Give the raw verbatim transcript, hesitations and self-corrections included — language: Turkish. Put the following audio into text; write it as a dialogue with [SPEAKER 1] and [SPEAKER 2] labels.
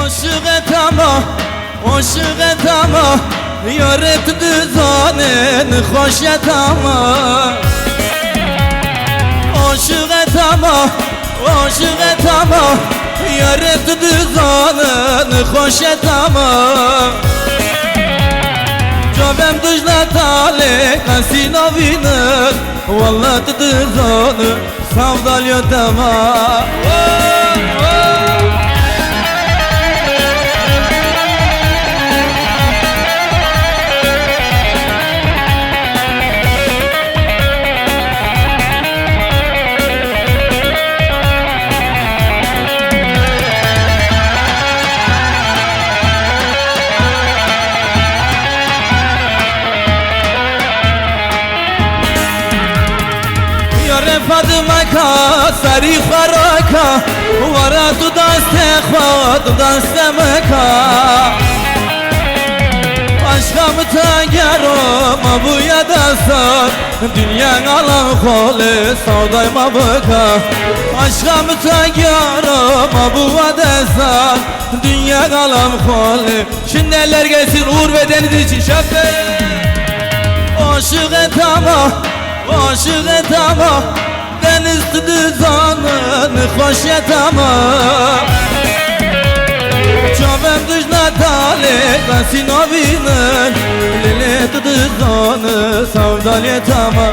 [SPEAKER 1] Aşık et ama, aşık et ama, yar et düzanin hoş et ama. Aşık et ama, aşık et ama, yar et düzanin hoş et ama. Cavem dujla tale kasina vinen, vallahi düzanı savdalya dama. Fatıma ka sari kharaka wara tu daste khwad daste meka aşkım tangerom bu yadasar dünya alan khole savday mabaka aşkım tangerom bu yadasar dünya alan khole şinneler gelsin uğur ve deniz için şafe aşık et ama aşık et ama deniz düzanın hoş et ama. Çavem düzna tale kasino vinen lele düzanı savdalyet ama.